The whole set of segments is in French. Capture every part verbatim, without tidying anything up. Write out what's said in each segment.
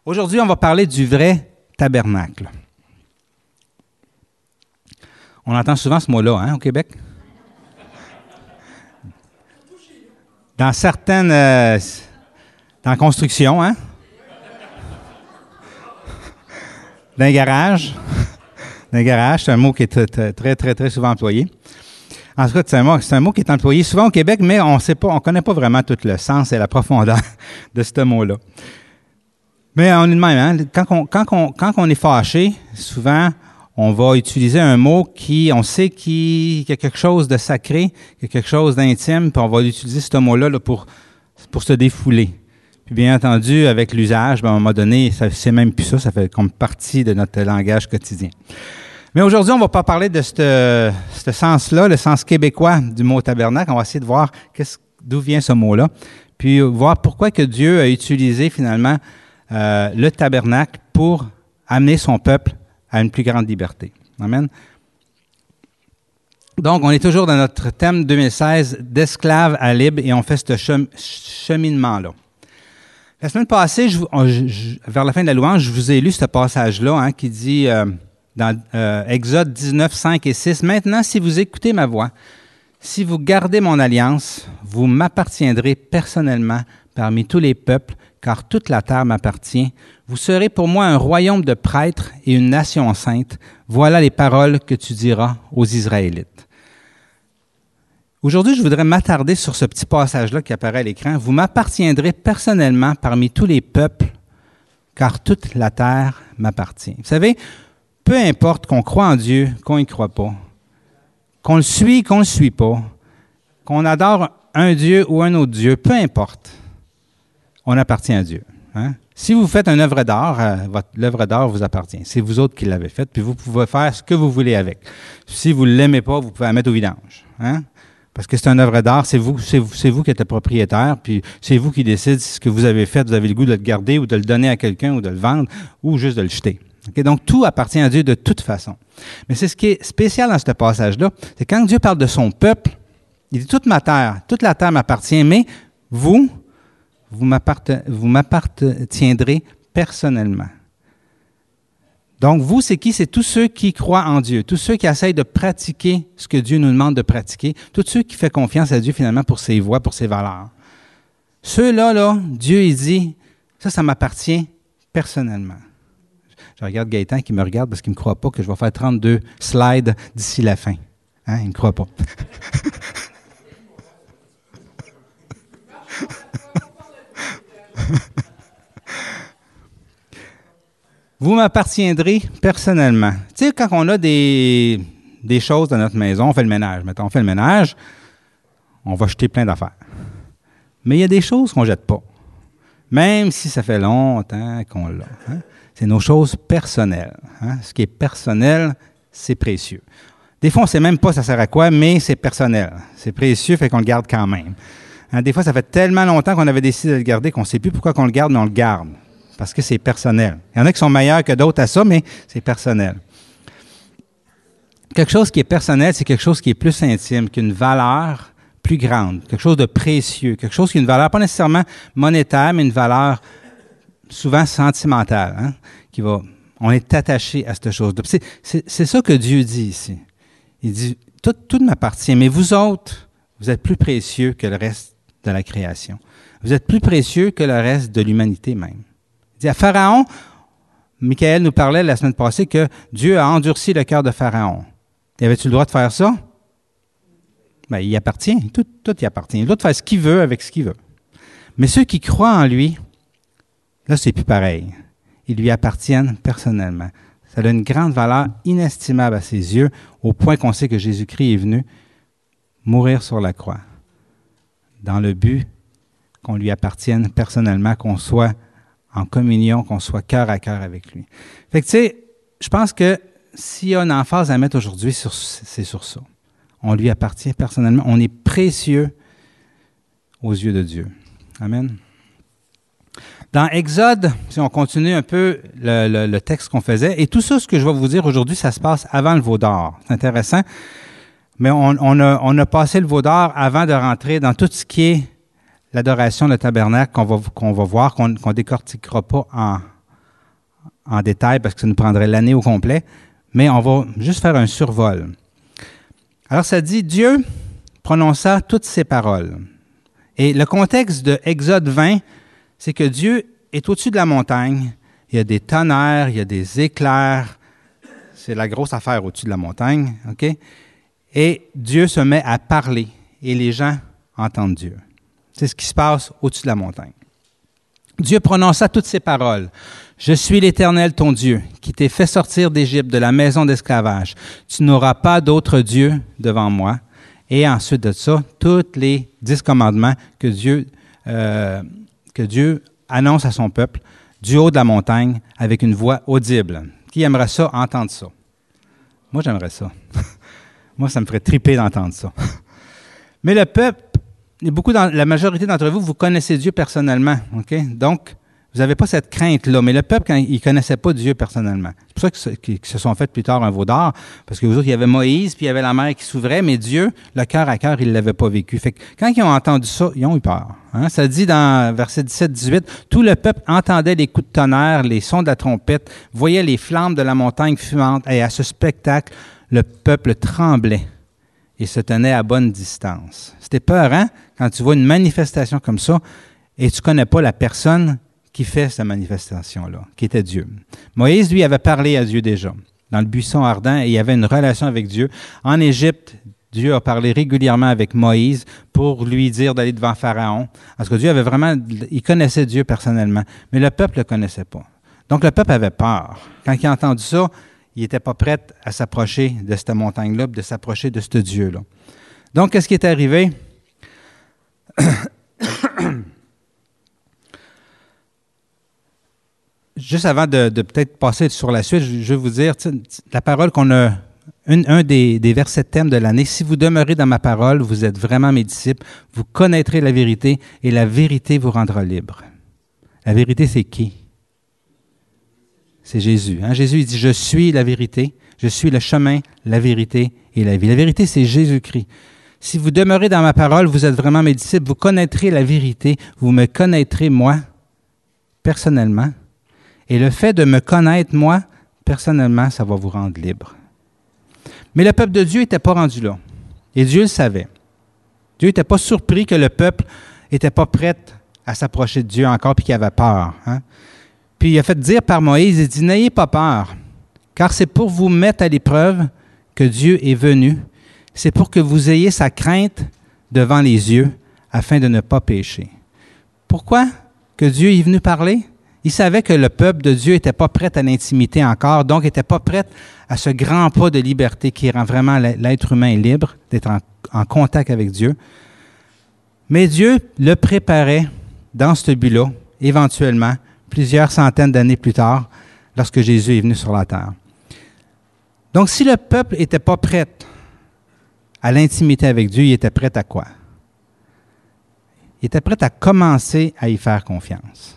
Aujourd'hui, on va parler du vrai tabernacle. On entend souvent ce mot-là, hein, au Québec? Dans certaines... Euh, dans la construction, hein? Dans les garages. Dans les garages, c'est un mot qui est très, très, très, très souvent employé. En tout cas, c'est un mot, c'est un mot qui est employé souvent au Québec, mais on sait pas, on connaît pas vraiment tout le sens et la profondeur de ce mot-là. Mais on est de même, hein? Quand on, quand on, quand on est fâché, souvent, on va utiliser un mot qui, on sait qu'il y a quelque chose de sacré, qu'il y a quelque chose d'intime, puis on va utiliser ce mot-là là, pour, pour se défouler. Puis bien entendu, avec l'usage, ben, à un moment donné, ça, c'est même plus ça, ça fait comme partie de notre langage quotidien. Mais aujourd'hui, on ne va pas parler de ce, ce sens-là, le sens québécois du mot tabernacle. On va essayer de voir qu'est-ce, d'où vient ce mot-là, puis voir pourquoi que Dieu a utilisé finalement euh, le tabernacle pour amener son peuple à une plus grande liberté. Amen. Donc, on est toujours dans notre thème deux mille seize, d'esclave à libre, et on fait ce chem- cheminement-là. La semaine passée, je, je, je, vers la fin de la louange, je vous ai lu ce passage-là hein, qui dit euh, dans euh, Exode dix-neuf, cinq et six, « Maintenant, si vous écoutez ma voix, si vous gardez mon alliance, vous m'appartiendrez personnellement parmi tous les peuples, car toute la terre m'appartient. Vous serez pour moi un royaume de prêtres et une nation sainte. Voilà les paroles que tu diras aux Israélites. » Aujourd'hui, je voudrais m'attarder sur ce petit passage-là qui apparaît à l'écran. « Vous m'appartiendrez personnellement parmi tous les peuples, car toute la terre m'appartient. » Vous savez, peu importe qu'on croit en Dieu, qu'on n'y croit pas, qu'on le suit, qu'on ne le suit pas, qu'on adore un Dieu ou un autre Dieu, peu importe, on appartient à Dieu. Hein? Si vous faites une œuvre d'art, euh, votre, l'œuvre d'art vous appartient. C'est vous autres qui l'avez faite, puis vous pouvez faire ce que vous voulez avec. Si vous ne l'aimez pas, vous pouvez la mettre au vidange. Hein? Parce que c'est une œuvre d'art, c'est vous, c'est vous, c'est vous qui êtes le propriétaire, puis c'est vous qui décidez si ce que vous avez fait, vous avez le goût de le garder ou de le donner à quelqu'un ou de le vendre ou juste de le jeter. Okay? Donc, tout appartient à Dieu de toute façon. Mais c'est ce qui est spécial dans ce passage-là, c'est quand Dieu parle de son peuple, il dit « Toute ma terre, toute la terre m'appartient, mais vous, vous, m'apparte- vous m'appartiendrez personnellement. » Donc, vous, c'est qui? C'est tous ceux qui croient en Dieu, tous ceux qui essayent de pratiquer ce que Dieu nous demande de pratiquer, tous ceux qui font confiance à Dieu finalement pour ses voies, pour ses valeurs. Ceux-là, là, Dieu, il dit, ça, ça m'appartient personnellement. Je regarde Gaëtan qui me regarde parce qu'il ne me croit pas que je vais faire trente-deux slides d'ici la fin. Hein? Il ne me croit pas. Vous m'appartiendrez personnellement. Tu sais, quand on a des, des choses dans notre maison, on fait le ménage. Mettons, on fait le ménage, on va jeter plein d'affaires. Mais il y a des choses qu'on ne jette pas. Même si ça fait longtemps qu'on l'a. Hein? C'est nos choses personnelles. Hein? Ce qui est personnel, c'est précieux. Des fois, on ne sait même pas ça sert à quoi, mais c'est personnel. C'est précieux, fait qu'on le garde quand même. Hein? Des fois, ça fait tellement longtemps qu'on avait décidé de le garder qu'on ne sait plus pourquoi on le garde, mais on le garde. Parce que c'est personnel. Il y en a qui sont meilleurs que d'autres à ça, mais c'est personnel. Quelque chose qui est personnel, c'est quelque chose qui est plus intime, qui a une valeur plus grande, quelque chose de précieux, quelque chose qui a une valeur pas nécessairement monétaire, mais une valeur souvent sentimentale. Hein, qui va, on est attaché à cette chose-là. C'est, c'est, c'est ça que Dieu dit ici. Il dit, tout, tout m'appartient, mais vous autres, vous êtes plus précieux que le reste de la création. Vous êtes plus précieux que le reste de l'humanité même. Il dit à Pharaon, Michael nous parlait la semaine passée que Dieu a endurci le cœur de Pharaon. Y avait-tu le droit de faire ça? Bien, il y appartient. Tout, tout y appartient. Il a le droit de faire ce qu'il veut avec ce qu'il veut. Mais ceux qui croient en lui, là, c'est plus pareil. Ils lui appartiennent personnellement. Ça a une grande valeur inestimable à ses yeux, au point qu'on sait que Jésus-Christ est venu mourir sur la croix, dans le but qu'on lui appartienne personnellement, qu'on soit en communion, qu'on soit cœur à cœur avec lui. Fait que, tu sais, je pense que s'il y a une emphase à mettre aujourd'hui, sur, c'est sur ça. On lui appartient personnellement. On est précieux aux yeux de Dieu. Amen. Dans Exode, si on continue un peu le, le, le texte qu'on faisait, et tout ça, ce que je vais vous dire aujourd'hui, ça se passe avant le veau d'or. C'est intéressant. Mais on, on, a, on a passé le veau d'or avant de rentrer dans tout ce qui est l'adoration, le tabernacle qu'on va, qu'on va voir, qu'on ne décortiquera pas en, en détail parce que ça nous prendrait l'année au complet, mais on va juste faire un survol. Alors, ça dit, Dieu prononça toutes ces paroles. Et le contexte de Exode vingt, c'est que Dieu est au-dessus de la montagne. Il y a des tonnerres, il y a des éclairs. C'est la grosse affaire au-dessus de la montagne, OK? Et Dieu se met à parler et les gens entendent Dieu. C'est ce qui se passe au-dessus de la montagne. Dieu prononça toutes ces paroles. « Je suis l'Éternel, ton Dieu, qui t'ai fait sortir d'Égypte, de la maison d'esclavage. Tu n'auras pas d'autre Dieu devant moi. » Et ensuite de ça, tous les dix commandements que Dieu, euh, que Dieu annonce à son peuple du haut de la montagne avec une voix audible. Qui aimerait ça, entendre ça? Moi, j'aimerais ça. Moi, ça me ferait triper d'entendre ça. Mais le peuple, beaucoup dans, la majorité d'entre vous, vous connaissez Dieu personnellement, OK? Donc, vous n'avez pas cette crainte-là. Mais le peuple, quand, il ne connaissait pas Dieu personnellement. C'est pour ça qu'ils se sont fait plus tard un veau d'or, parce que vous autres, il y avait Moïse, puis il y avait la mer qui s'ouvrait, mais Dieu, le cœur à cœur, ils ne l'avaient pas vécu. Fait que quand ils ont entendu ça, ils ont eu peur. Hein? Ça dit dans verset dix-sept dix-huit, « Tout le peuple entendait les coups de tonnerre, les sons de la trompette, voyait les flammes de la montagne fumante, et à ce spectacle, le peuple tremblait et se tenait à bonne distance. » C'était peurant quand tu vois une manifestation comme ça et tu ne connais pas la personne qui fait cette manifestation-là, qui était Dieu. Moïse, lui, avait parlé à Dieu déjà, dans le buisson ardent, et il avait une relation avec Dieu. En Égypte, Dieu a parlé régulièrement avec Moïse pour lui dire d'aller devant Pharaon, parce que Dieu avait vraiment, il connaissait Dieu personnellement, mais le peuple ne le connaissait pas. Donc, le peuple avait peur. Quand il a entendu ça, il n'était pas prêt à s'approcher de cette montagne-là, de s'approcher de ce Dieu-là. Donc, qu'est-ce qui est arrivé? Juste avant de, de peut-être passer sur la suite, je, je vais vous dire, la parole qu'on a, une, un des, des versets de thème de l'année, « Si vous demeurez dans ma parole, vous êtes vraiment mes disciples, vous connaîtrez la vérité et la vérité vous rendra libre. » La vérité, c'est qui? C'est Jésus. Hein? Jésus, il dit, « Je suis la vérité, je suis le chemin, la vérité et la vie. » La vérité, c'est Jésus-Christ. Si vous demeurez dans ma parole, vous êtes vraiment mes disciples, vous connaîtrez la vérité, vous me connaîtrez, moi, personnellement. Et le fait de me connaître, moi, personnellement, ça va vous rendre libre. Mais le peuple de Dieu n'était pas rendu là. Et Dieu le savait. Dieu n'était pas surpris que le peuple n'était pas prêt à s'approcher de Dieu encore puis qu'il avait peur. Hein? Puis il a fait dire par Moïse, il dit, « N'ayez pas peur, car c'est pour vous mettre à l'épreuve que Dieu est venu. C'est pour que vous ayez sa crainte devant les yeux, afin de ne pas pécher. » Pourquoi que Dieu est venu parler? Il savait que le peuple de Dieu n'était pas prêt à l'intimité encore, donc n'était pas prêt à ce grand pas de liberté qui rend vraiment l'être humain libre, d'être en, en contact avec Dieu. Mais Dieu le préparait dans ce but-là, éventuellement, plusieurs centaines d'années plus tard, lorsque Jésus est venu sur la terre. Donc, si le peuple n'était pas prêt à l'intimité avec Dieu, il était prêt à quoi? Il était prêt à commencer à y faire confiance.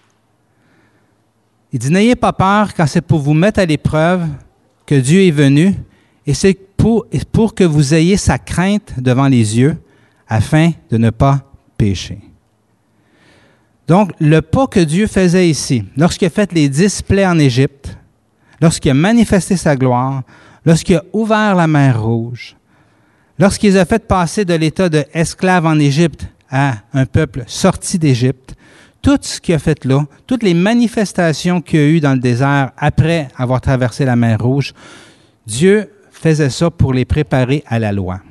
Il dit, « N'ayez pas peur, car c'est pour vous mettre à l'épreuve que Dieu est venu, et c'est pour, pour que vous ayez sa crainte devant les yeux, afin de ne pas pécher. » Donc, le pas que Dieu faisait ici, lorsqu'il a fait les dix plaies en Égypte, lorsqu'il a manifesté sa gloire, lorsqu'il a ouvert la mer Rouge, lorsqu'il a fait passer de l'état d'esclave en Égypte à un peuple sorti d'Égypte, tout ce qu'il a fait là, toutes les manifestations qu'il y a eu dans le désert après avoir traversé la mer Rouge, Dieu faisait ça pour les préparer à la loi.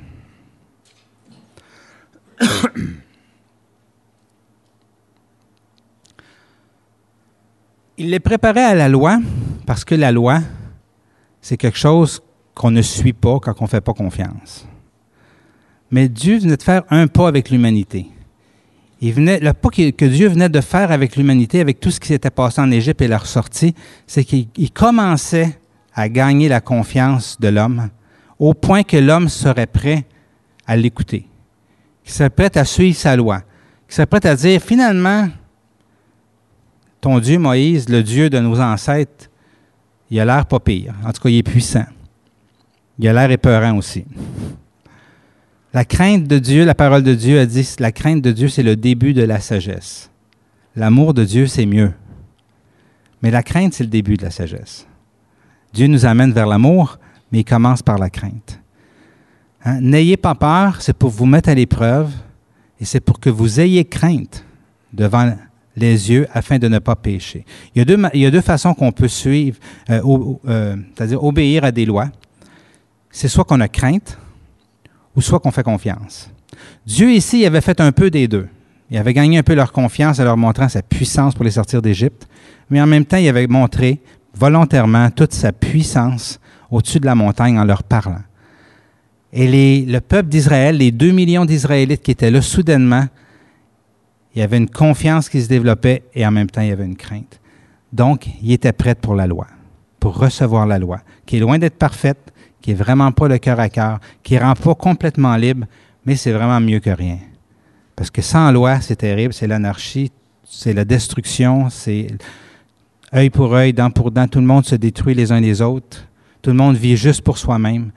Il les préparait à la loi parce que la loi, c'est quelque chose qu'on ne suit pas quand on ne fait pas confiance. Mais Dieu venait de faire un pas avec l'humanité. Il venait, le pas que Dieu venait de faire avec l'humanité, avec tout ce qui s'était passé en Égypte et leur sortie, c'est qu'il commençait à gagner la confiance de l'homme au point que l'homme serait prêt à l'écouter, qu'il serait prêt à suivre sa loi, qu'il serait prêt à dire, finalement, ton Dieu, Moïse, le Dieu de nos ancêtres, il a l'air pas pire. En tout cas, il est puissant. Il a l'air épeurant aussi. La crainte de Dieu, la parole de Dieu a dit, la crainte de Dieu, c'est le début de la sagesse. L'amour de Dieu, c'est mieux. Mais la crainte, c'est le début de la sagesse. Dieu nous amène vers l'amour, mais il commence par la crainte. Hein? N'ayez pas peur, c'est pour vous mettre à l'épreuve et c'est pour que vous ayez crainte devant les yeux afin de ne pas pécher. Il y a deux, il y a deux façons qu'on peut suivre, euh, au, euh, c'est-à-dire obéir à des lois. C'est soit qu'on a crainte ou soit qu'on fait confiance. Dieu ici, il avait fait un peu des deux. Il avait gagné un peu leur confiance en leur montrant sa puissance pour les sortir d'Égypte, mais en même temps, il avait montré volontairement toute sa puissance au-dessus de la montagne en leur parlant. Et les, le peuple d'Israël, les deux millions d'Israélites qui étaient là soudainement, il y avait une confiance qui se développait et en même temps, il y avait une crainte. Donc, ils étaient prêts pour la loi, pour recevoir la loi, qui est loin d'être parfaite, qui n'est vraiment pas le cœur à cœur, qui ne rend pas complètement libre, mais c'est vraiment mieux que rien. Parce que sans loi, c'est terrible, c'est l'anarchie, c'est la destruction, c'est œil pour œil, dent pour dent, tout le monde se détruit les uns les autres, tout le monde vit juste pour soi-même.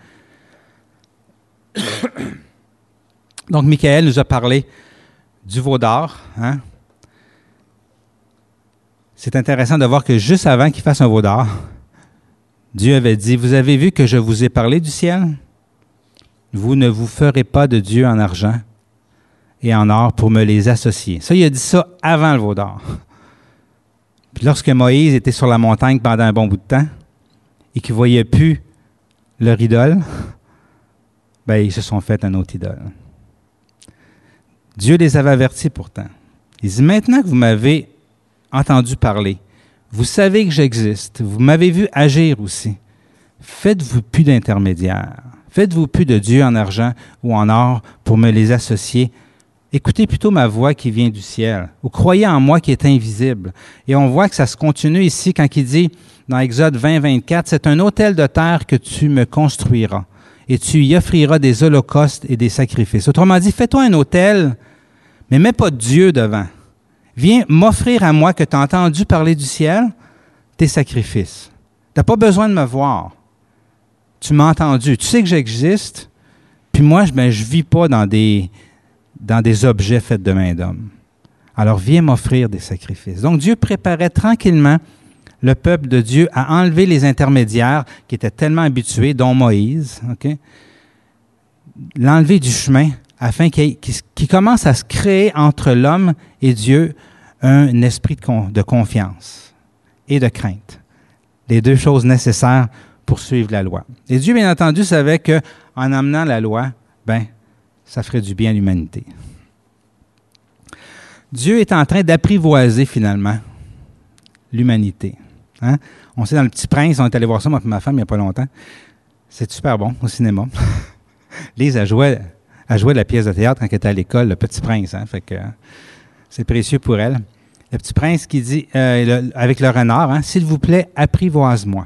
Donc, Michaël nous a parlé du veau d'or. Hein? C'est intéressant de voir que juste avant qu'il fasse un veau d'or, Dieu avait dit, « Vous avez vu que je vous ai parlé du ciel? Vous ne vous ferez pas de Dieu en argent et en or pour me les associer. » Ça, il a dit ça avant le veau d'or. Puis lorsque Moïse était sur la montagne pendant un bon bout de temps et qu'il ne voyait plus leur idole, ben, ils se sont fait un autre idole. Dieu les avait avertis pourtant. Il dit, maintenant que vous m'avez entendu parler, vous savez que j'existe, vous m'avez vu agir aussi, faites-vous plus d'intermédiaires, faites-vous plus de Dieu en argent ou en or pour me les associer. Écoutez plutôt ma voix qui vient du ciel, ou croyez en moi qui est invisible. Et on voit que ça se continue ici quand il dit, dans Exode vingt, vingt-quatre, « C'est un autel de terre que tu me construiras. Et tu y offriras des holocaustes et des sacrifices. » Autrement dit, fais-toi un autel, mais mets pas Dieu devant. Viens m'offrir à moi que tu as entendu parler du ciel, tes sacrifices. Tu n'as pas besoin de me voir. Tu m'as entendu. Tu sais que j'existe, puis moi, ben, je ne vis pas dans des, dans des objets faits de main d'homme. Alors, viens m'offrir des sacrifices. Donc, Dieu préparait tranquillement le peuple de Dieu à enlever les intermédiaires qui étaient tellement habitués, dont Moïse, okay? L'enlever du chemin afin qu'il, qu'il, qu'il commence à se créer entre l'homme et Dieu un esprit de, con, de confiance et de crainte. Les deux choses nécessaires pour suivre la loi. Et Dieu, bien entendu, savait qu'en amenant la loi, ben, ça ferait du bien à l'humanité. Dieu est en train d'apprivoiser finalement l'humanité. Hein? On sait dans Le Petit Prince, on est allé voir ça, moi et ma femme, il n'y a pas longtemps. C'est super bon au cinéma. Lise a joué, a joué la pièce de théâtre quand elle était à l'école, Le Petit Prince. Hein? Fait que, c'est précieux pour elle. Le Petit Prince qui dit, euh, le, avec le renard, hein, « S'il vous plaît, apprivoise-moi. »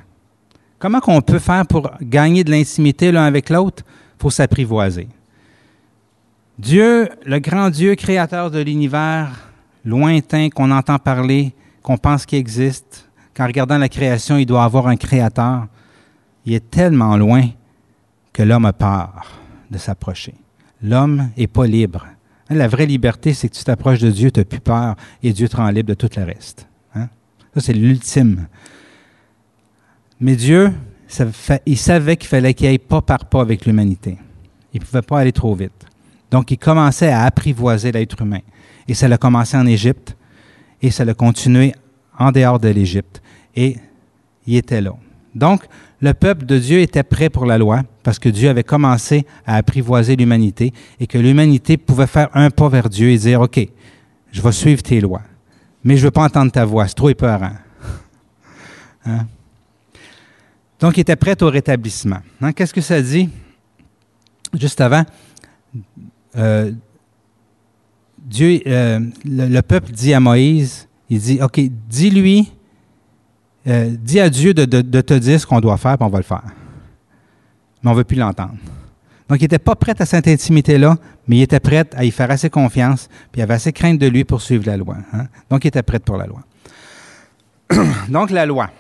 Comment qu'on peut faire pour gagner de l'intimité l'un avec l'autre? Il faut s'apprivoiser. Dieu, le grand Dieu créateur de l'univers, lointain, qu'on entend parler, qu'on pense qu'il existe, qu'en regardant la création, il doit avoir un créateur, il est tellement loin que l'homme a peur de s'approcher. L'homme n'est pas libre. Hein, la vraie liberté, c'est que tu t'approches de Dieu, tu n'as plus peur, et Dieu te rend libre de tout le reste. Hein? Ça, c'est l'ultime. Mais Dieu, ça fait, il savait qu'il fallait qu'il aille pas par pas avec l'humanité. Il ne pouvait pas aller trop vite. Donc, il commençait à apprivoiser l'être humain. Et ça l'a commencé en Égypte, et ça l'a continué en dehors de l'Égypte. Et il était là. Donc, le peuple de Dieu était prêt pour la loi, parce que Dieu avait commencé à apprivoiser l'humanité, et que l'humanité pouvait faire un pas vers Dieu et dire, « OK, je vais suivre tes lois, mais je ne veux pas entendre ta voix, c'est trop épeurant. » Hein? Donc, il était prêt au rétablissement. Hein? Qu'est-ce que ça dit? Juste avant, euh, Dieu, euh, le, le peuple dit à Moïse, il dit, « OK, dis-lui, euh, dis à Dieu de, de, de te dire ce qu'on doit faire, puis on va le faire. » Mais on ne veut plus l'entendre. Donc, il n'était pas prêt à cette intimité-là, mais il était prêt à y faire assez confiance, puis il avait assez crainte de lui pour suivre la loi. Hein? Donc, il était prêt pour la loi. Donc, la loi.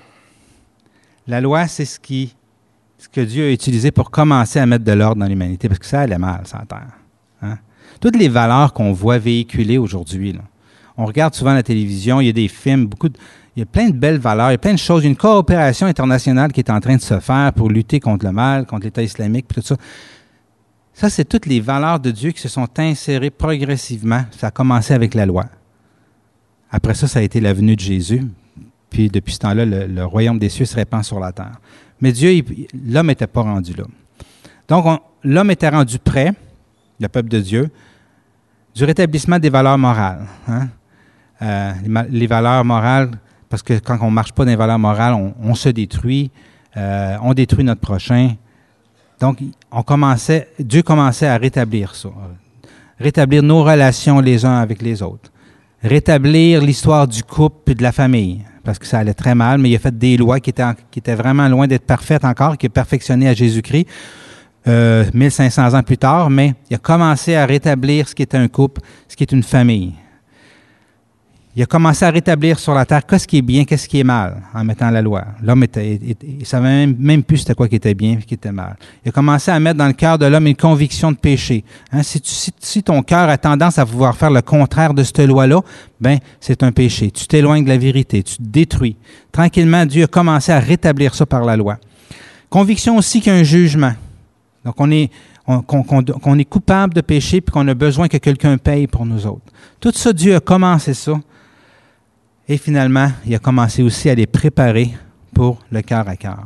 La loi, c'est ce, qui, ce que Dieu a utilisé pour commencer à mettre de l'ordre dans l'humanité, parce que ça allait mal, ça, à terre. Hein? Toutes les valeurs qu'on voit véhiculées aujourd'hui, là. On regarde souvent la télévision, il y a des films, beaucoup de, il y a plein de belles valeurs, il y a plein de choses. Il y a une coopération internationale qui est en train de se faire pour lutter contre le mal, contre l'État islamique, puis tout ça. Ça, c'est toutes les valeurs de Dieu qui se sont insérées progressivement. Ça a commencé avec la loi. Après ça, ça a été la venue de Jésus. Puis depuis ce temps-là, le, le royaume des cieux se répand sur la terre. Mais Dieu, il, l'homme n'était pas rendu là. Donc, on, l'homme était rendu près, le peuple de Dieu, du rétablissement des valeurs morales. Hein? Euh, les, les valeurs morales, parce que quand on ne marche pas dans les valeurs morales, on, on se détruit, euh, on détruit notre prochain. Donc, on commençait, Dieu commençait à rétablir ça. Rétablir nos relations les uns avec les autres. Rétablir l'histoire du couple et de la famille, parce que ça allait très mal, mais il a fait des lois qui étaient, qui étaient vraiment loin d'être parfaites encore, qui est perfectionné à Jésus-Christ, euh, mille cinq cents ans plus tard, mais il a commencé à rétablir ce qui était un couple, ce qui est une famille. Il a commencé à rétablir sur la terre qu'est-ce qui est bien, qu'est-ce qui est mal, en mettant la loi. L'homme était, était, il ne savait même, même plus c'était quoi qui était bien et qui était mal. Il a commencé à mettre dans le cœur de l'homme une conviction de péché. Hein, si, tu, si, si ton cœur a tendance à vouloir faire le contraire de cette loi-là, ben c'est un péché. Tu t'éloignes de la vérité, tu te détruis. Tranquillement, Dieu a commencé à rétablir ça par la loi. Conviction aussi qu'il y a un jugement. Donc, on est, on, qu'on, qu'on, qu'on est coupable de péché puis qu'on a besoin que quelqu'un paye pour nous autres. Tout ça, Dieu a commencé ça. Et finalement, il a commencé aussi à les préparer pour le cœur à cœur.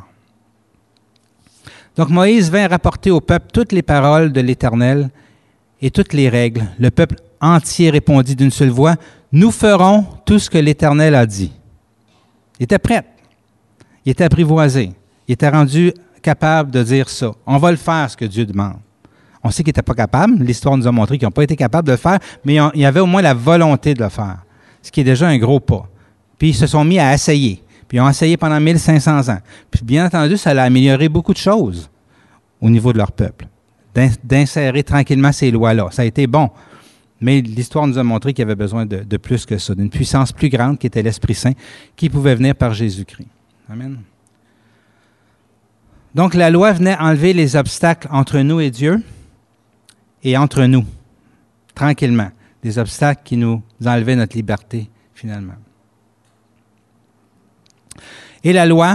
Donc Moïse vint rapporter au peuple toutes les paroles de l'Éternel et toutes les règles. Le peuple entier répondit d'une seule voix, « Nous ferons tout ce que l'Éternel a dit. » Il était prêt. Il était apprivoisé. Il était rendu capable de dire ça. On va le faire, ce que Dieu demande. On sait qu'il n'était pas capable. L'histoire nous a montré qu'ils n'ont pas été capables de le faire, mais il y avait au moins la volonté de le faire, ce qui est déjà un gros pas. Puis ils se sont mis à essayer. Puis ils ont essayé pendant mille cinq cents ans. Puis bien entendu, ça a amélioré beaucoup de choses au niveau de leur peuple, d'insérer tranquillement ces lois-là. Ça a été bon. Mais l'histoire nous a montré qu'il y avait besoin de, de plus que ça, d'une puissance plus grande qui était l'Esprit Saint, qui pouvait venir par Jésus-Christ. Amen. Donc la loi venait enlever les obstacles entre nous et Dieu et entre nous, tranquillement. Des obstacles qui nous enlevaient notre liberté, finalement. Et la loi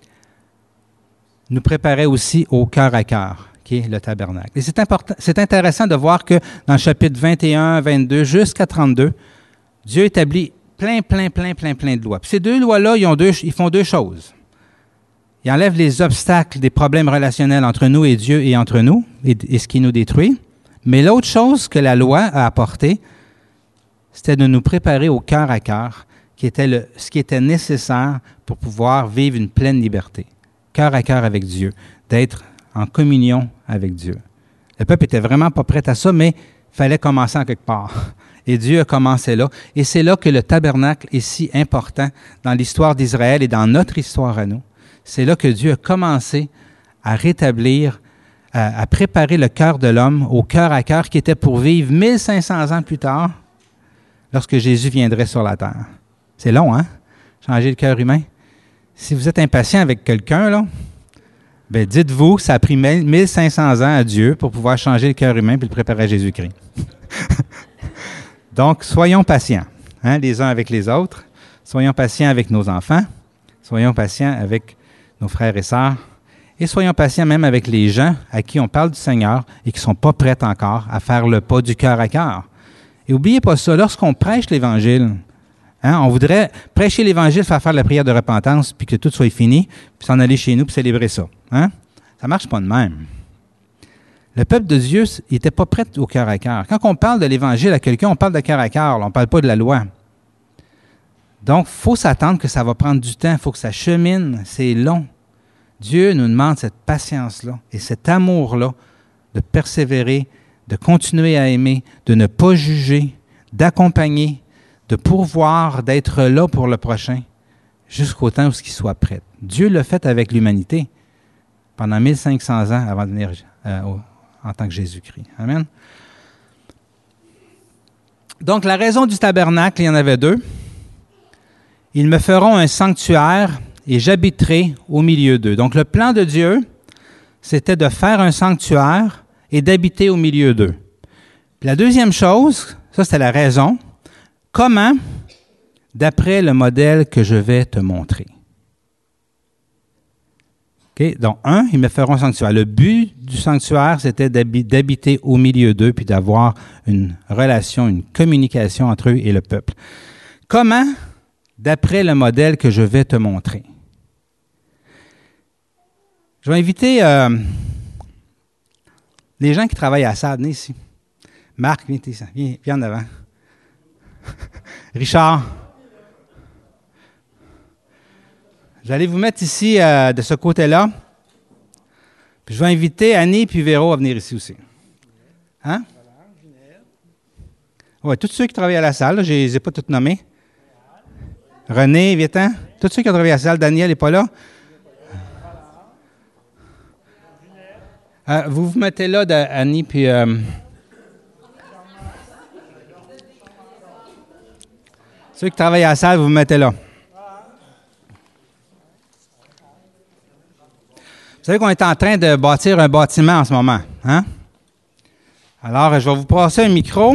nous préparait aussi au cœur à cœur, qui est le tabernacle. Et c'est important, c'est intéressant de voir que dans le chapitre vingt et un, vingt-deux, jusqu'à trente-deux, Dieu établit plein, plein, plein, plein, plein de lois. Puis ces deux lois-là, ils, ont deux, ils font deux choses. Ils enlèvent les obstacles des problèmes relationnels entre nous et Dieu et entre nous, et, et ce qui nous détruit. Mais l'autre chose que la loi a apporté, c'était de nous préparer au cœur à cœur, qui était le, ce qui était nécessaire pour pouvoir vivre une pleine liberté, cœur à cœur avec Dieu, d'être en communion avec Dieu. Le peuple était vraiment pas prêt à ça, mais il fallait commencer en quelque part. Et Dieu a commencé là. Et c'est là que le tabernacle est si important dans l'histoire d'Israël et dans notre histoire à nous. C'est là que Dieu a commencé à rétablir, à, à préparer le cœur de l'homme au cœur à cœur qui était pour vivre mille cinq cents ans plus tard, lorsque Jésus viendrait sur la terre. C'est long, hein? Changer le cœur humain. Si vous êtes impatient avec quelqu'un, là, ben dites-vous que ça a pris mille cinq cents ans à Dieu pour pouvoir changer le cœur humain et le préparer à Jésus-Christ. Donc, soyons patients, hein, les uns avec les autres. Soyons patients avec nos enfants. Soyons patients avec nos frères et sœurs. Et soyons patients même avec les gens à qui on parle du Seigneur et qui ne sont pas prêts encore à faire le pas du cœur à cœur. Et n'oubliez pas ça, lorsqu'on prêche l'Évangile, hein, on voudrait prêcher l'Évangile, faire faire la prière de repentance, puis que tout soit fini, puis s'en aller chez nous, puis célébrer ça. Hein? Ça ne marche pas de même. Le peuple de Dieu n'était pas prêt au cœur à cœur. Quand on parle de l'Évangile à quelqu'un, on parle de cœur à cœur, on ne parle pas de la loi. Donc, il faut s'attendre que ça va prendre du temps, il faut que ça chemine, c'est long. Dieu nous demande cette patience-là et cet amour-là de persévérer, de continuer à aimer, de ne pas juger, d'accompagner, de pourvoir, d'être là pour le prochain, jusqu'au temps où il soit prêt. Dieu l'a fait avec l'humanité pendant mille cinq cents ans avant de venir euh, au, en tant que Jésus-Christ. Amen. Donc, la raison du tabernacle, il y en avait deux. Ils me feront un sanctuaire et j'habiterai au milieu d'eux. Donc, le plan de Dieu, c'était de faire un sanctuaire et d'habiter au milieu d'eux. Puis la deuxième chose, ça c'était la raison, comment d'après le modèle que je vais te montrer. Okay? Donc, un, ils me feront un sanctuaire. Le but du sanctuaire, c'était d'habiter au milieu d'eux puis d'avoir une relation, une communication entre eux et le peuple. Comment? D'après le modèle que je vais te montrer. Je vais inviter euh, les gens qui travaillent à ça. Venez ici. Marc, viens, viens, viens en avant. Richard. J'allais vous mettre ici, euh, de ce côté-là. Puis je vais inviter Annie et Véro à venir ici aussi. Hein? Oui, tous ceux qui travaillent à la salle, là, je ne les ai pas tous nommés. René, viens-t'en. Tous ceux qui ont travaillé à la salle, Daniel n'est pas là. Euh, vous vous mettez là, de, Annie, puis... Euh, ceux qui travaillent à la salle, vous vous mettez là. Vous savez qu'on est en train de bâtir un bâtiment en ce moment, hein? Alors, je vais vous passer un micro.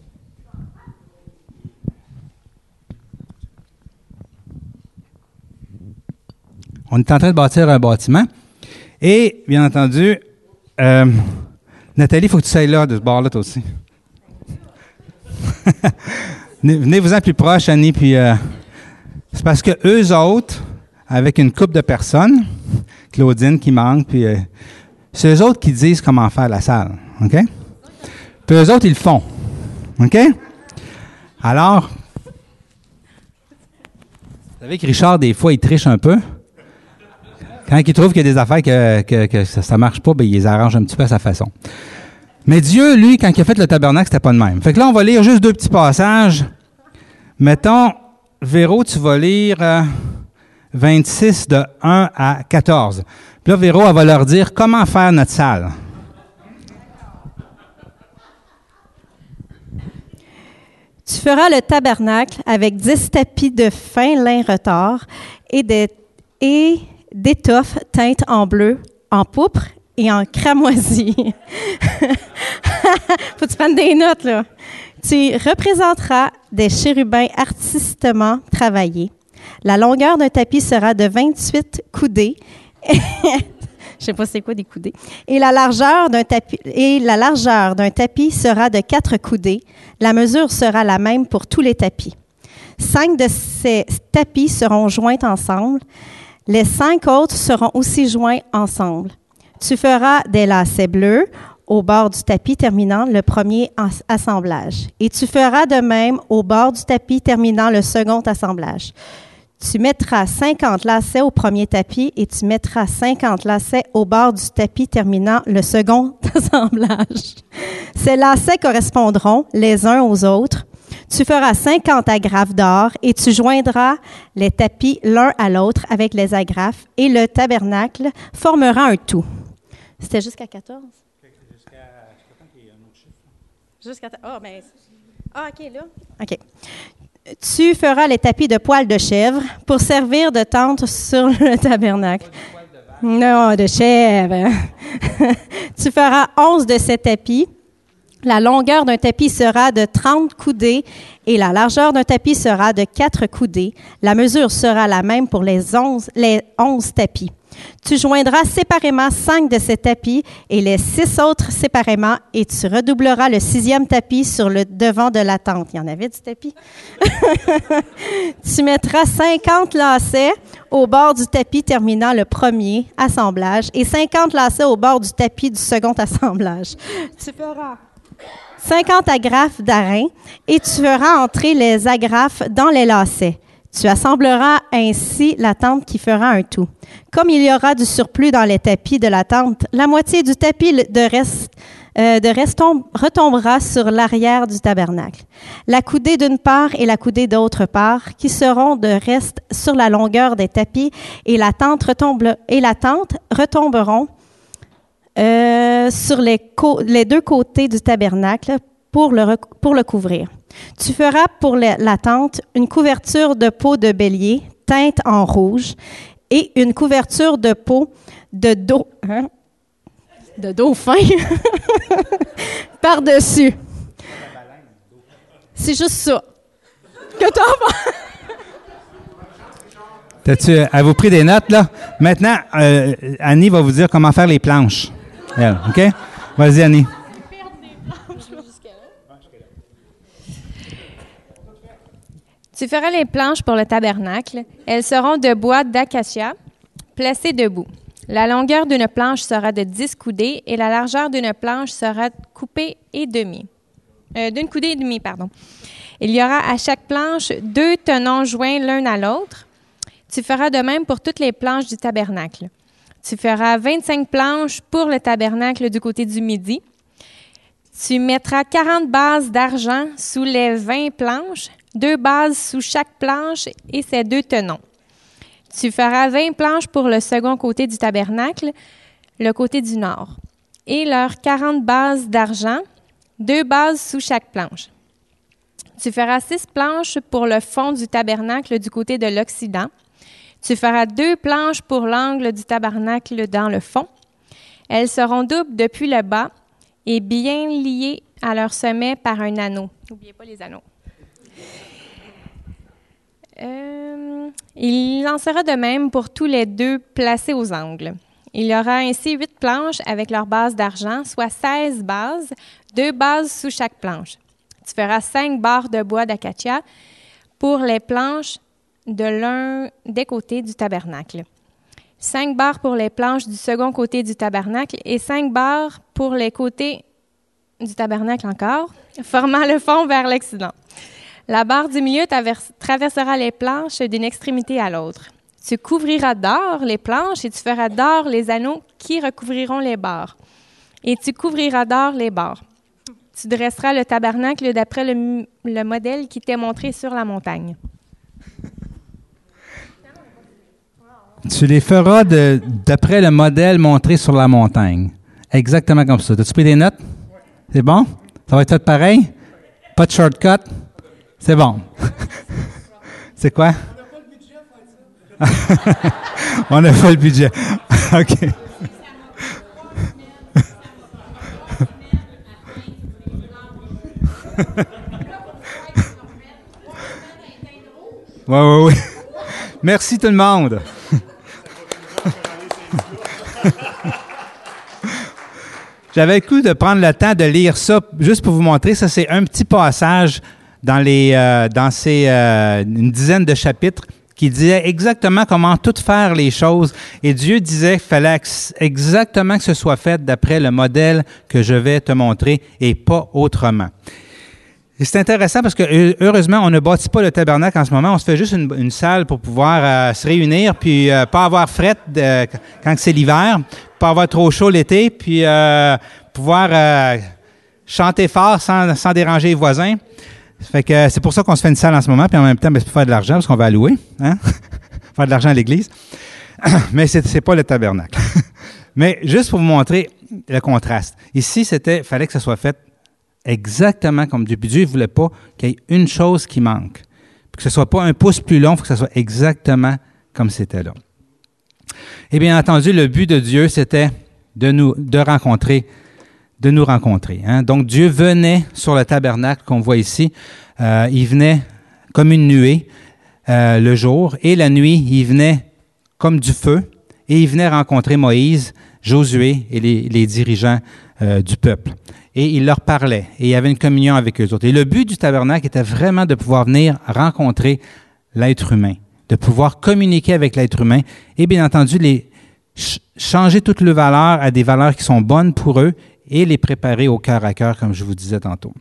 On est en train de bâtir un bâtiment. Et, bien entendu, euh, Nathalie, il faut que tu sois là, de ce bord-là, toi aussi. Venez-vous-en plus proche, Annie, puis euh, c'est parce que eux autres, avec une couple de personnes, Claudine qui manque, puis euh, c'est eux autres qui disent comment faire la salle, OK? Puis eux autres, ils le font, OK? Alors, vous savez que Richard, des fois, il triche un peu. Quand il trouve qu'il y a des affaires que, que, que ça ne marche pas, bien, il les arrange un petit peu à sa façon. Mais Dieu, lui, quand il a fait le tabernacle, c'était pas de même. Fait que là, on va lire juste deux petits passages. Mettons, Véro, tu vas lire euh, vingt-six de un à quatorze. Puis là, Véro, elle va leur dire comment faire notre salle. Tu feras le tabernacle avec dix tapis de fin lin retors et des, et d'étoffes teintes en bleu, en pourpre et en cramoisi. Faut que tu prennes des notes, là. Tu représenteras des chérubins artistement travaillés. La longueur d'un tapis sera de vingt-huit coudées. Je sais pas c'est quoi des coudées. Et la largeur d'un tapis et la largeur d'un tapis sera de quatre coudées. La mesure sera la même pour tous les tapis. Cinq de ces tapis seront joints ensemble. Les cinq autres seront aussi joints ensemble. Tu feras des lacets bleus au bord du tapis terminant le premier assemblage. Et tu feras de même au bord du tapis terminant le second assemblage. Tu mettras cinquante lacets au premier tapis et tu mettras cinquante lacets au bord du tapis terminant le second assemblage. Ces lacets correspondront les uns aux autres. Tu feras cinquante agrafes d'or et tu joindras les tapis l'un à l'autre avec les agrafes et le tabernacle formera un tout. C'était jusqu'à quatorze? Jusqu'à, jusqu'à temps qu'il y ait un autre chiffre. Jusqu'à... Ah, oh, ben... Ah, OK, là. OK. Tu feras les tapis de poils de chèvre pour servir de tente sur le tabernacle. Pas de poils de vache. Non, de chèvre. Tu feras onze de ces tapis. La longueur d'un tapis sera de trente coudées et la largeur d'un tapis sera de quatre coudées. La mesure sera la même pour les onze, les onze tapis. Tu joindras séparément cinq de ces tapis et les six autres séparément et tu redoubleras le sixième tapis sur le devant de la tente. Il y en avait du tapis. Tu mettras cinquante lacets au bord du tapis terminant le premier assemblage et cinquante lacets au bord du tapis du second assemblage. Tu feras cinquante agrafes d'airain et tu feras entrer les agrafes dans les lacets. Tu assembleras ainsi la tente qui fera un tout. Comme il y aura du surplus dans les tapis de la tente, la moitié du tapis de reste, euh, de reste tombe, retombera sur l'arrière du tabernacle. La coudée d'une part et la coudée d'autre part, qui seront de reste sur la longueur des tapis, et la tente, retombe, et la tente retomberont euh, sur les, co- les deux côtés du tabernacle pour le, pour le couvrir. Tu feras pour la, la tente une couverture de peau de bélier teinte en rouge et une couverture de peau de dos, hein, de dauphin par-dessus. C'est juste ça. Que t'en penses? T'as-tu, avez-vous pris des notes, là? Maintenant, euh, Annie va vous dire comment faire les planches. Elle, OK? Vas-y, Annie. Tu feras les planches pour le tabernacle. Elles seront de bois d'acacia, placées debout. La longueur d'une planche sera de dix coudées et la largeur d'une planche sera coupée et demie. Euh, d'une coudée et demie, pardon. Il y aura à chaque planche deux tenons joints l'un à l'autre. Tu feras de même pour toutes les planches du tabernacle. Tu feras vingt-cinq planches pour le tabernacle du côté du midi. Tu mettras quarante bases d'argent sous les vingt planches, deux bases sous chaque planche et ses deux tenons. Tu feras vingt planches pour le second côté du tabernacle, le côté du nord, et leurs quarante bases d'argent, deux bases sous chaque planche. Tu feras six planches pour le fond du tabernacle du côté de l'Occident. Tu feras deux planches pour l'angle du tabernacle dans le fond. Elles seront doubles depuis le bas et bien liées à leur sommet par un anneau. N'oubliez pas les anneaux. Euh, il en sera de même pour tous les deux placés aux angles. Il y aura ainsi huit planches avec leur base d'argent, soit seize bases, deux bases sous chaque planche. Tu feras cinq barres de bois d'acacia pour les planches de l'un des côtés du tabernacle. Cinq barres pour les planches du second côté du tabernacle et cinq barres pour les côtés du tabernacle encore, formant le fond vers l'Occident. La barre du milieu traversera les planches d'une extrémité à l'autre. Tu couvriras d'or les planches et tu feras d'or les anneaux qui recouvriront les barres. Et tu couvriras d'or les barres. Tu dresseras le tabernacle d'après le, le modèle qui t'est montré sur la montagne. Tu les feras de, d'après le modèle montré sur la montagne. Exactement comme ça. As-tu pris des notes? C'est bon? Ça va être tout pareil? Pas de shortcut? C'est bon. C'est quoi? On n'a pas le budget. OK. Oui, oui, oui. Merci tout le monde. J'avais le coup de prendre le temps de lire ça, juste pour vous montrer. Ça, c'est un petit passage dans, les, euh, dans ces, euh, une dizaine de chapitres qui disait exactement comment tout faire les choses. Et Dieu disait qu'il fallait exactement que ce soit fait d'après le modèle que je vais te montrer et pas autrement. Et c'est intéressant parce que, heureusement, on ne bâtit pas le tabernacle en ce moment. On se fait juste une, une salle pour pouvoir euh, se réunir, puis euh, pas avoir fret de, quand c'est l'hiver, pas avoir trop chaud l'été, puis euh, pouvoir euh, chanter fort sans, sans déranger les voisins. Fait que c'est pour ça qu'on se fait une salle en ce moment, puis en même temps, ben, c'est pour faire de l'argent, parce qu'on va louer, hein? Faire de l'argent à l'église. Mais c'est, c'est pas le tabernacle. Mais juste pour vous montrer le contraste. Ici, c'était, fallait que ça soit fait exactement comme Dieu. Puis Dieu ne voulait pas qu'il y ait une chose qui manque. Puis que ce ne soit pas un pouce plus long, il faut que ce soit exactement comme c'était là. Et bien entendu, le but de Dieu, c'était de nous de rencontrer, de nous rencontrer. Hein? Donc Dieu venait sur le tabernacle qu'on voit ici. Euh, il venait comme une nuée euh, le jour, et la nuit, il venait comme du feu, et il venait rencontrer Moïse, Josué et les, les dirigeants euh, du peuple. Et il leur parlait, et il y avait une communion avec eux autres. Et le but du tabernacle était vraiment de pouvoir venir rencontrer l'être humain, de pouvoir communiquer avec l'être humain, et bien entendu, les ch- changer toutes les valeurs à des valeurs qui sont bonnes pour eux, et les préparer au cœur à cœur, comme je vous disais tantôt.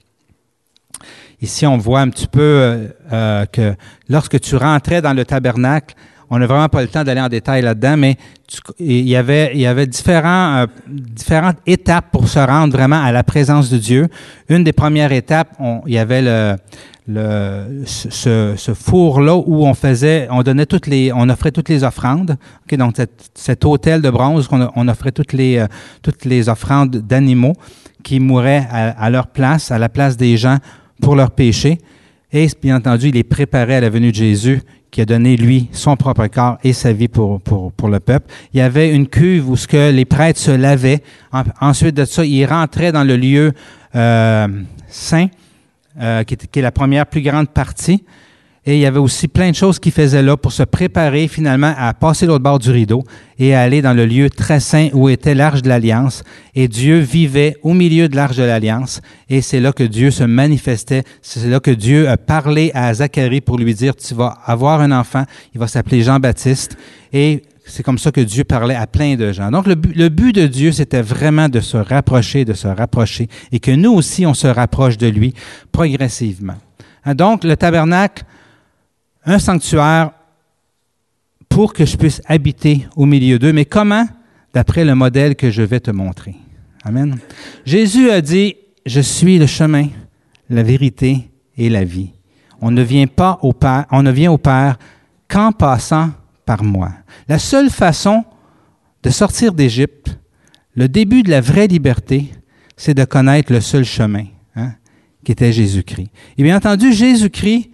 Ici, on voit un petit peu euh, euh, que lorsque tu rentrais dans le tabernacle, on n'a vraiment pas le temps d'aller en détail là-dedans, mais tu, il y avait, il y avait différents, euh, différentes étapes pour se rendre vraiment à la présence de Dieu. Une des premières étapes, on, il y avait le, le, ce, ce four-là où on faisait, on donnait toutes les, on offrait toutes les offrandes. Okay, donc cet, cet autel de bronze qu'on on offrait toutes les, euh, toutes les offrandes d'animaux qui mouraient à, à leur place, à la place des gens pour leurs péchés. Et bien entendu, il les préparait à la venue de Jésus, qui a donné, lui, son propre corps et sa vie pour, pour, pour le peuple. Il y avait une cuve où ce que les prêtres se lavaient. En, ensuite de ça, ils rentraient dans le lieu euh, saint, euh, qui, est, qui est la première plus grande partie. Et il y avait aussi plein de choses qu'il faisait là pour se préparer finalement à passer l'autre bord du rideau et à aller dans le lieu très saint où était l'Arche de l'Alliance. Et Dieu vivait au milieu de l'Arche de l'Alliance. Et c'est là que Dieu se manifestait. C'est là que Dieu a parlé à Zacharie pour lui dire, tu vas avoir un enfant, il va s'appeler Jean-Baptiste. Et c'est comme ça que Dieu parlait à plein de gens. Donc, le but, le but de Dieu, c'était vraiment de se rapprocher, de se rapprocher, et que nous aussi, on se rapproche de lui progressivement. Donc, le tabernacle, un sanctuaire pour que je puisse habiter au milieu d'eux. Mais comment? D'après le modèle que je vais te montrer. Amen. Jésus a dit, « Je suis le chemin, la vérité et la vie. On ne vient pas au Père, on ne vient au Père qu'en passant par moi. » La seule façon de sortir d'Égypte, le début de la vraie liberté, c'est de connaître le seul chemin, hein, qui était Jésus-Christ. Et bien entendu, Jésus-Christ,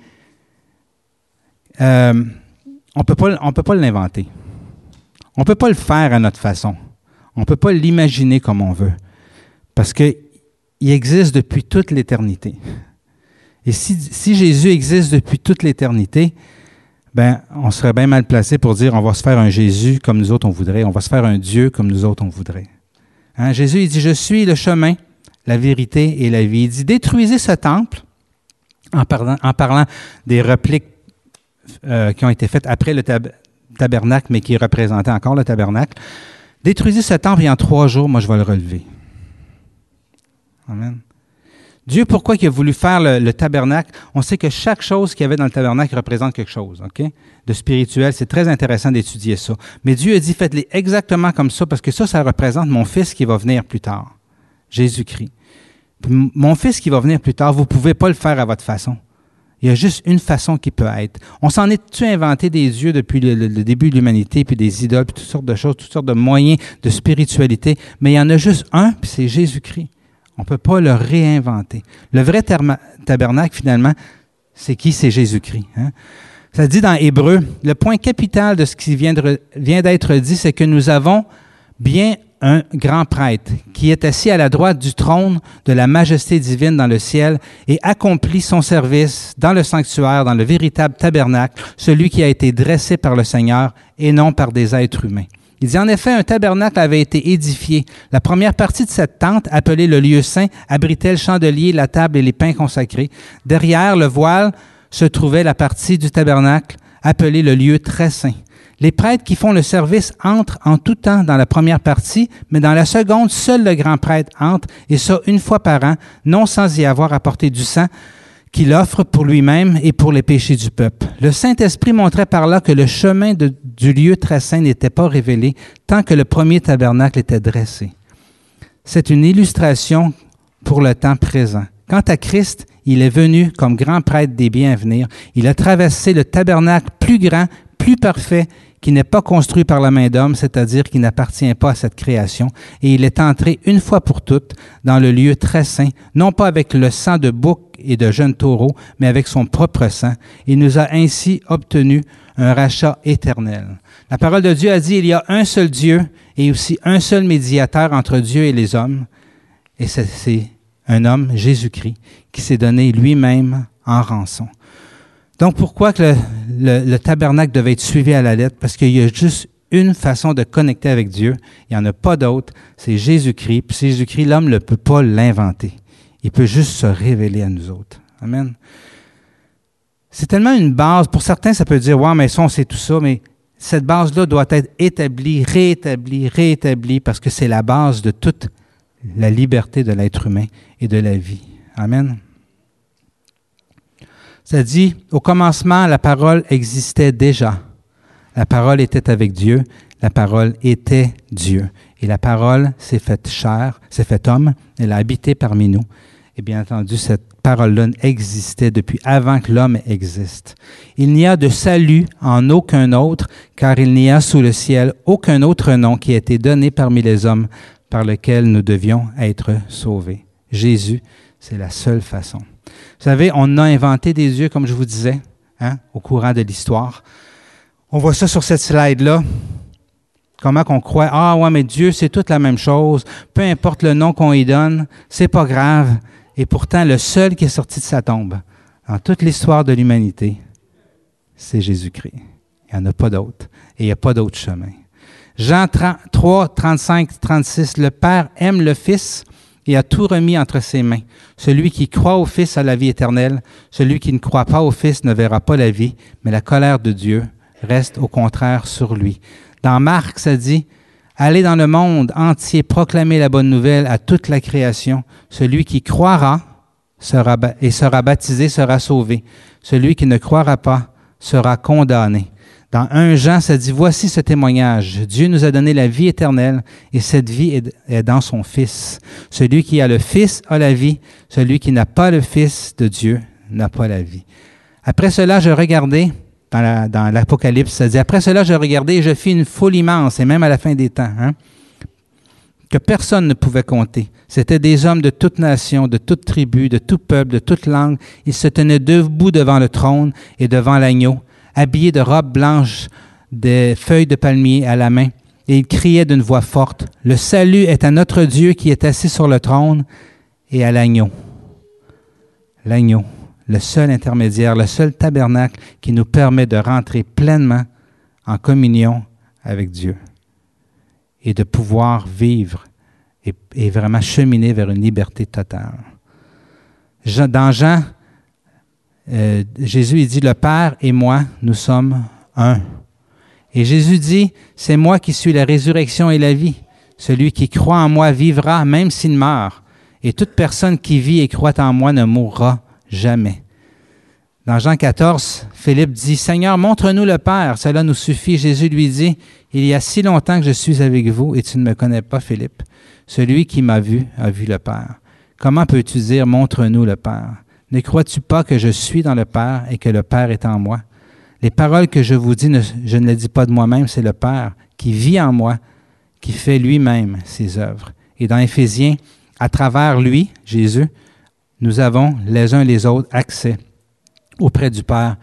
Euh, on peut pas, on peut pas l'inventer. On peut pas le faire à notre façon. On peut pas l'imaginer comme on veut. Parce qu'il existe depuis toute l'éternité. Et si, si Jésus existe depuis toute l'éternité, ben, on serait bien mal placé pour dire on va se faire un Jésus comme nous autres on voudrait. On va se faire un Dieu comme nous autres on voudrait. Hein? Jésus, il dit, je suis le chemin, la vérité et la vie. Il dit, détruisez ce temple en parlant, en parlant des répliques Euh, qui ont été faites après le tab- tabernacle, mais qui représentaient encore le tabernacle. Détruisez ce temple et en trois jours, moi, je vais le relever. Amen. Dieu, pourquoi il a voulu faire le, le tabernacle? On sait que chaque chose qu'il y avait dans le tabernacle représente quelque chose, OK? De spirituel. C'est très intéressant d'étudier ça. Mais Dieu a dit, faites-les exactement comme ça, parce que ça, ça représente mon Fils qui va venir plus tard. Jésus-Christ. Puis, mon Fils qui va venir plus tard, vous ne pouvez pas le faire à votre façon. Il y a juste une façon qui peut être. On s'en est-tu inventé des dieux depuis le, le, le début de l'humanité, puis des idoles, puis toutes sortes de choses, toutes sortes de moyens de spiritualité, mais il y en a juste un, puis c'est Jésus-Christ. On ne peut pas le réinventer. Le vrai terma- tabernacle, finalement, c'est qui? C'est Jésus-Christ. Hein? Ça dit dans Hébreu, le point capital de ce qui vient, de, vient d'être dit, c'est que nous avons bien un grand prêtre qui est assis à la droite du trône de la majesté divine dans le ciel et accomplit son service dans le sanctuaire, dans le véritable tabernacle, celui qui a été dressé par le Seigneur et non par des êtres humains. Il dit en effet, un tabernacle avait été édifié. La première partie de cette tente, appelée le lieu saint, abritait le chandelier, la table et les pains consacrés. Derrière le voile se trouvait la partie du tabernacle appelée le lieu très saint. Les prêtres qui font le service entrent en tout temps dans la première partie, mais dans la seconde, seul le grand prêtre entre, et ça une fois par an, non sans y avoir apporté du sang qu'il offre pour lui-même et pour les péchés du peuple. Le Saint-Esprit montrait par là que le chemin de, du lieu très saint n'était pas révélé tant que le premier tabernacle était dressé. C'est une illustration pour le temps présent. Quant à Christ, il est venu comme grand prêtre des biens à venir. Il a traversé le tabernacle plus grand, plus parfait, qui n'est pas construit par la main d'homme, c'est-à-dire qui n'appartient pas à cette création, et il est entré une fois pour toutes dans le lieu très saint, non pas avec le sang de bouc et de jeunes taureaux, mais avec son propre sang. Il nous a ainsi obtenu un rachat éternel. La parole de Dieu a dit, il y a un seul Dieu et aussi un seul médiateur entre Dieu et les hommes, et c'est, c'est un homme, Jésus-Christ, qui s'est donné lui-même en rançon. Donc, pourquoi que le, le, le tabernacle devait être suivi à la lettre? Parce qu'il y a juste une façon de connecter avec Dieu. Il n'y en a pas d'autre. C'est Jésus-Christ. Puis Jésus-Christ, l'homme ne peut pas l'inventer. Il peut juste se révéler à nous autres. Amen. C'est tellement une base. Pour certains, ça peut dire, « Ouais, mais ça, on sait tout ça. » Mais cette base-là doit être établie, réétablie, réétablie, parce que c'est la base de toute la liberté de l'être humain et de la vie. Amen. Ça dit, au commencement, la parole existait déjà. La parole était avec Dieu. La parole était Dieu. Et la parole s'est faite chair, s'est faite homme. Elle a habité parmi nous. Et bien entendu, cette parole-là existait depuis avant que l'homme existe. Il n'y a de salut en aucun autre, car il n'y a sous le ciel aucun autre nom qui a été donné parmi les hommes par lequel nous devions être sauvés. Jésus, c'est la seule façon. Vous savez, on a inventé des dieux, comme je vous disais, hein, au courant de l'histoire. On voit ça sur cette slide-là. Comment qu'on croit, ah ouais, mais Dieu, c'est toute la même chose. Peu importe le nom qu'on y donne, c'est pas grave. Et pourtant, le seul qui est sorti de sa tombe, dans toute l'histoire de l'humanité, c'est Jésus-Christ. Il n'y en a pas d'autre. Et il n'y a pas d'autre chemin. Jean trois, trente-cinq, trente-six, le Père aime le Fils et a tout remis entre ses mains. Celui qui croit au Fils a la vie éternelle. Celui qui ne croit pas au Fils ne verra pas la vie, mais la colère de Dieu reste au contraire sur lui. Dans Marc, ça dit, « Allez dans le monde entier, proclamer la bonne nouvelle à toute la création. Celui qui croira sera, et sera baptisé sera sauvé. Celui qui ne croira pas sera condamné. » Dans un Jean, ça dit, « Voici ce témoignage. Dieu nous a donné la vie éternelle et cette vie est dans son Fils. Celui qui a le Fils a la vie. Celui qui n'a pas le Fils de Dieu n'a pas la vie. » Après cela, je regardais, dans, la, dans l'Apocalypse, ça dit, « Après cela, je regardais et je fis une foule immense, et même à la fin des temps, hein, que personne ne pouvait compter. C'étaient des hommes de toute nation, de toute tribu, de tout peuple, de toute langue. Ils se tenaient debout devant le trône et devant l'agneau, habillés de robes blanches, des feuilles de palmier à la main, et ils criaient d'une voix forte, « Le salut est à notre Dieu qui est assis sur le trône et à l'agneau. » L'agneau, le seul intermédiaire, le seul tabernacle qui nous permet de rentrer pleinement en communion avec Dieu et de pouvoir vivre et, et vraiment cheminer vers une liberté totale. Dans Jean, Euh, Jésus il dit, le Père et moi, nous sommes un. Et Jésus dit, c'est moi qui suis la résurrection et la vie. Celui qui croit en moi vivra même s'il meurt. Et toute personne qui vit et croit en moi ne mourra jamais. Dans Jean quatorze, Philippe dit, Seigneur, montre-nous le Père, cela nous suffit. Jésus lui dit, il y a si longtemps que je suis avec vous et tu ne me connais pas, Philippe. Celui qui m'a vu a vu le Père. Comment peux-tu dire, montre-nous le Père? Ne crois-tu pas que je suis dans le Père et que le Père est en moi? Les paroles que je vous dis, ne, je ne les dis pas de moi-même, c'est le Père qui vit en moi, qui fait lui-même ses œuvres. Et dans Éphésiens, à travers lui, Jésus, nous avons les uns les autres accès auprès du Père,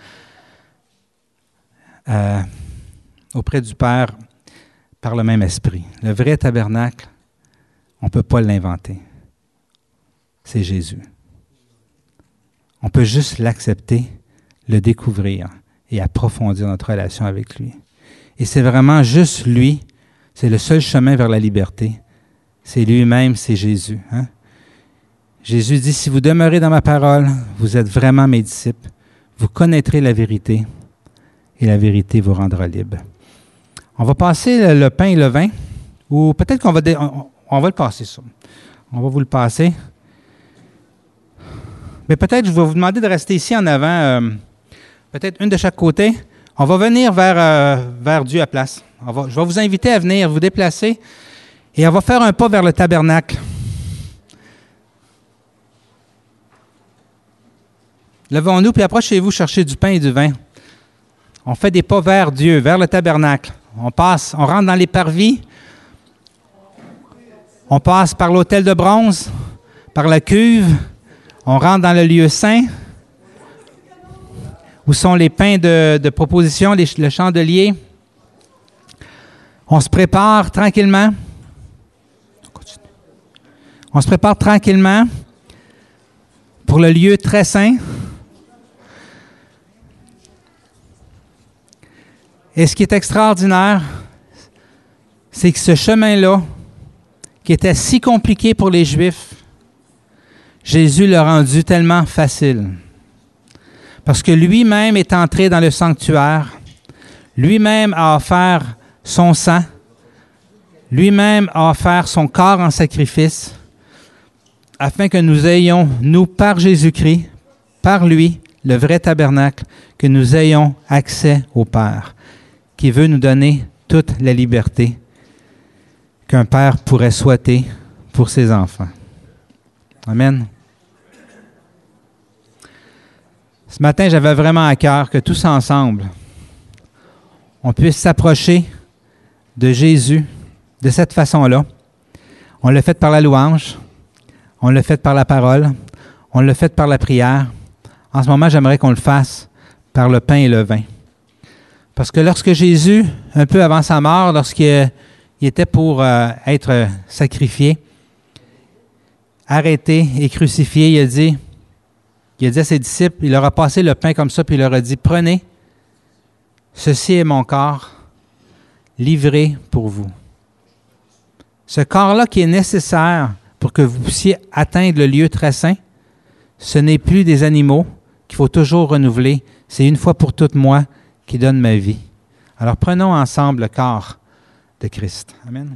euh, auprès du Père par le même esprit. Le vrai tabernacle, on ne peut pas l'inventer. C'est Jésus. On peut juste l'accepter, le découvrir et approfondir notre relation avec lui. Et c'est vraiment juste lui, c'est le seul chemin vers la liberté. C'est lui-même, c'est Jésus. Hein? Jésus dit, si vous demeurez dans ma parole, vous êtes vraiment mes disciples, vous connaîtrez la vérité et la vérité vous rendra libre. On va passer le, le pain et le vin, ou peut-être qu'on va, dé, on, on va le passer ça. On va vous le passer. Mais peut-être, je vais vous demander de rester ici en avant, euh, peut-être une de chaque côté. On va venir vers, euh, vers Dieu à place. On va, je vais vous inviter à venir vous déplacer et on va faire un pas vers le tabernacle. Levons-nous, puis approchez-vous chercher du pain et du vin. On fait des pas vers Dieu, vers le tabernacle. On passe, on rentre dans les parvis. On passe par l'autel de bronze, par la cuve. On rentre dans le lieu saint, où sont les pains de, de proposition, les, le chandelier. On se prépare tranquillement. On se prépare tranquillement pour le lieu très saint. Et ce qui est extraordinaire, c'est que ce chemin-là, qui était si compliqué pour les Juifs, Jésus l'a rendu tellement facile. Parce que lui-même est entré dans le sanctuaire, lui-même a offert son sang, lui-même a offert son corps en sacrifice, afin que nous ayons, nous, par Jésus-Christ, par lui, le vrai tabernacle, que nous ayons accès au Père, qui veut nous donner toute la liberté qu'un père pourrait souhaiter pour ses enfants. Amen. Ce matin, j'avais vraiment à cœur que tous ensemble, on puisse s'approcher de Jésus de cette façon-là. On l'a fait par la louange, on l'a fait par la parole, on l'a fait par la prière. En ce moment, j'aimerais qu'on le fasse par le pain et le vin. Parce que lorsque Jésus, un peu avant sa mort, lorsqu'il était pour euh, être sacrifié, arrêté et crucifié, il a dit, il a dit à ses disciples, il leur a passé le pain comme ça, puis il leur a dit, prenez ceci est mon corps livré pour vous. Ce corps-là qui est nécessaire pour que vous puissiez atteindre le lieu très saint, ce n'est plus des animaux qu'il faut toujours renouveler. C'est une fois pour toutes moi qui donne ma vie. Alors prenons ensemble le corps de Christ. Amen.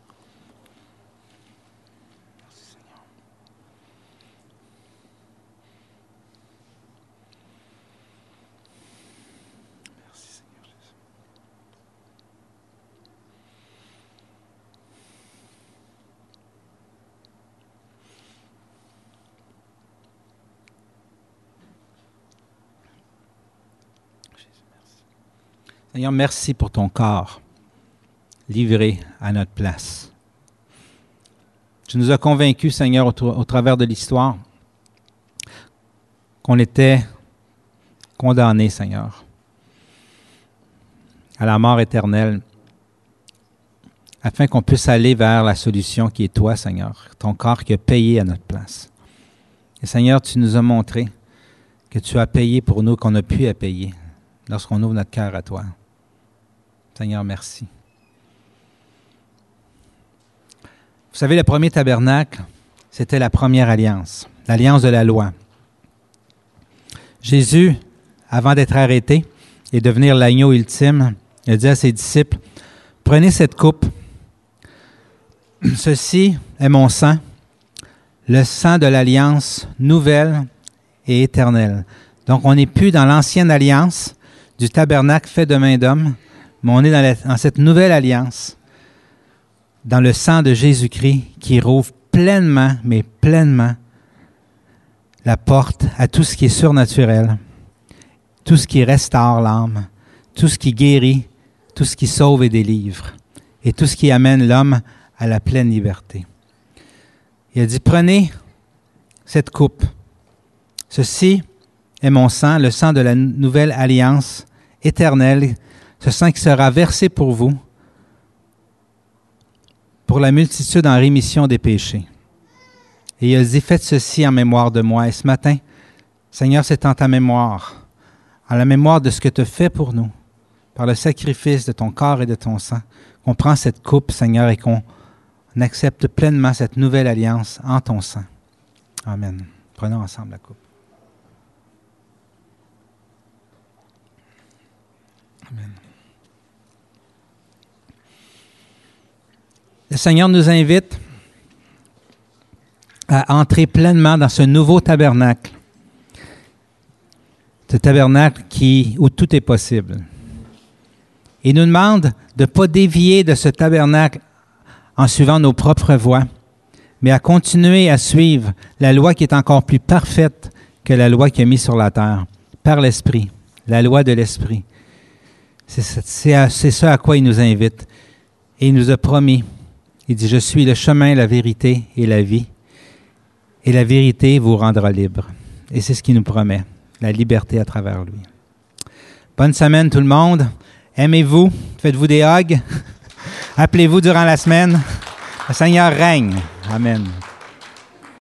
Seigneur, merci pour ton corps livré à notre place. Tu nous as convaincus, Seigneur, au, au travers de l'histoire, qu'on était condamnés, Seigneur, à la mort éternelle, afin qu'on puisse aller vers la solution qui est toi, Seigneur, ton corps qui a payé à notre place. Et Seigneur, tu nous as montré que tu as payé pour nous, qu'on a pu à payer lorsqu'on ouvre notre cœur à toi. Seigneur, merci. Vous savez, le premier tabernacle, c'était la première alliance, l'alliance de la loi. Jésus, avant d'être arrêté et devenir l'agneau ultime, il a dit à ses disciples, « Prenez cette coupe. Ceci est mon sang, le sang de l'alliance nouvelle et éternelle. » Donc, on n'est plus dans l'ancienne alliance du tabernacle fait de main d'homme, mais on est dans, la, dans cette nouvelle alliance, dans le sang de Jésus-Christ qui rouvre pleinement, mais pleinement, la porte à tout ce qui est surnaturel, tout ce qui restaure l'âme, tout ce qui guérit, tout ce qui sauve et délivre, et tout ce qui amène l'homme à la pleine liberté. Il a dit, prenez cette coupe. Ceci est mon sang, le sang de la nouvelle alliance éternelle, ce sang qui sera versé pour vous, pour la multitude en rémission des péchés. Et il a dit, faites ceci en mémoire de moi. Et ce matin, Seigneur, c'est en ta mémoire, en la mémoire de ce que tu as fait pour nous, par le sacrifice de ton corps et de ton sang, qu'on prend cette coupe, Seigneur, et qu'on accepte pleinement cette nouvelle alliance en ton sang. Amen. Prenons ensemble la coupe. Amen. Le Seigneur nous invite à entrer pleinement dans ce nouveau tabernacle. Ce tabernacle qui, où tout est possible. Il nous demande de ne pas dévier de ce tabernacle en suivant nos propres voies, mais à continuer à suivre la loi qui est encore plus parfaite que la loi qu'il a mise sur la terre, par l'Esprit, la loi de l'Esprit. C'est, c'est, à, c'est ça à quoi il nous invite. Et il nous a promis, il dit, « Je suis le chemin, la vérité et la vie, et la vérité vous rendra libre. » Et c'est ce qu'il nous promet, la liberté à travers lui. Bonne semaine tout le monde. Aimez-vous, faites-vous des hugs. Appelez-vous durant la semaine. Le Seigneur règne. Amen.